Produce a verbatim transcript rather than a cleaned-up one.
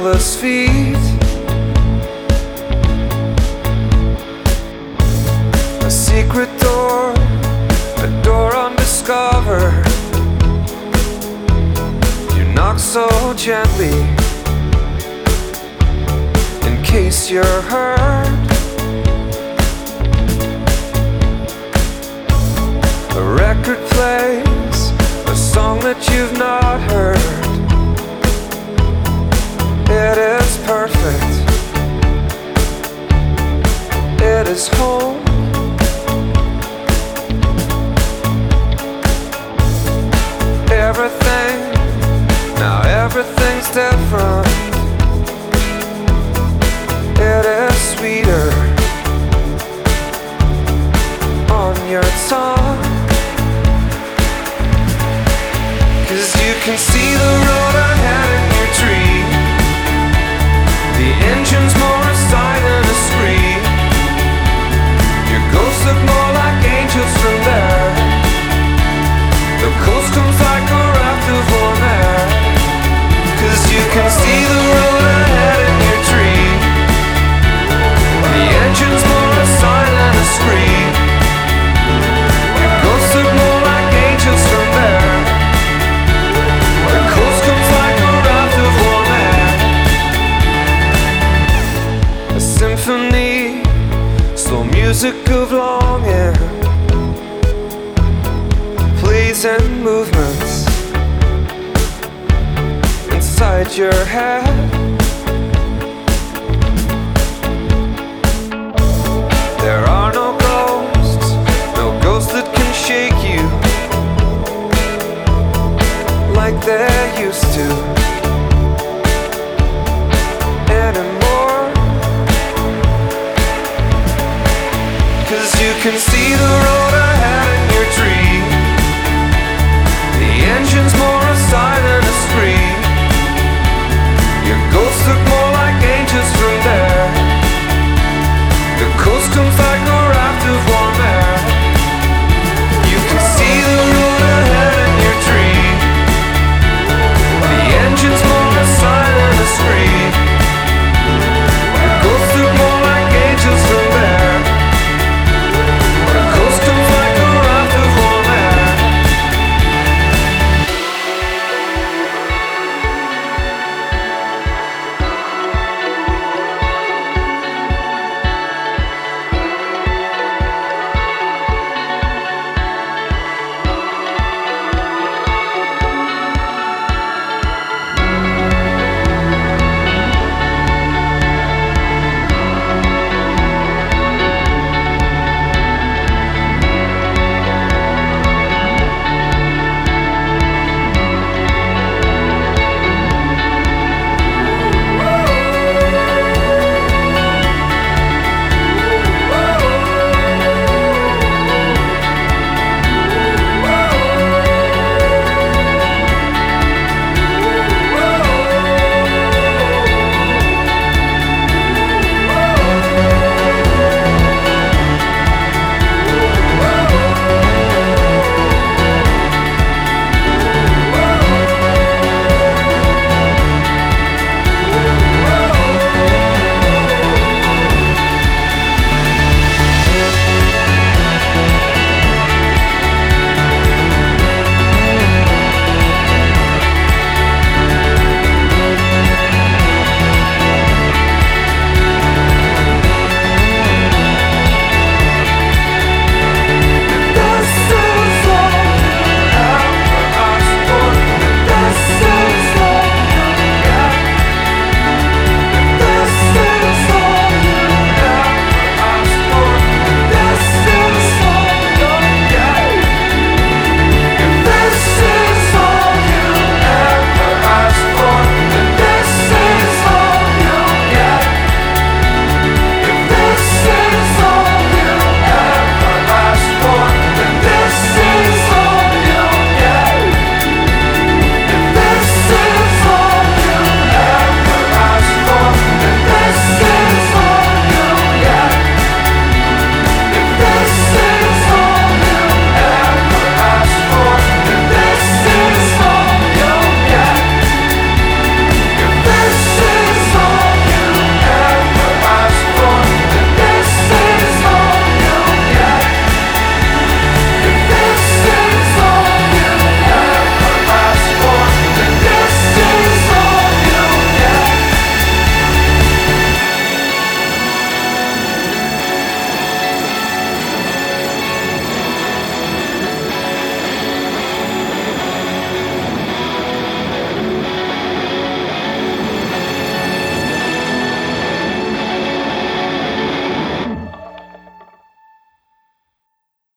trackless feet. A secret door, a door undiscovered. You knock so gently, in case you're hurt. A record plays a song that you've not heard. It is perfect. It is home. Everything, now everything's different. It is sweeter on your tongue. 'Cause you can see the road ahead in your tree. The engine's more a sign than a scream. Your ghosts look more like angels from there. The coast comes like a raft of warm air. 'Cause you can see the road ahead in your tree. The engine's more a sign than a scream. Your ghosts look more like angels from there. The coast comes like a raft of warm air. A symphony, slow music of longing, pleasing movements inside your head.